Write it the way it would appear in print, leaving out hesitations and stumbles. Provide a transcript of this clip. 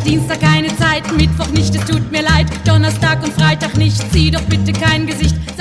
Dienstag keine Zeit, Mittwoch nicht, es tut mir leid. Donnerstag und Freitag nicht, zieh doch bitte kein Gesicht.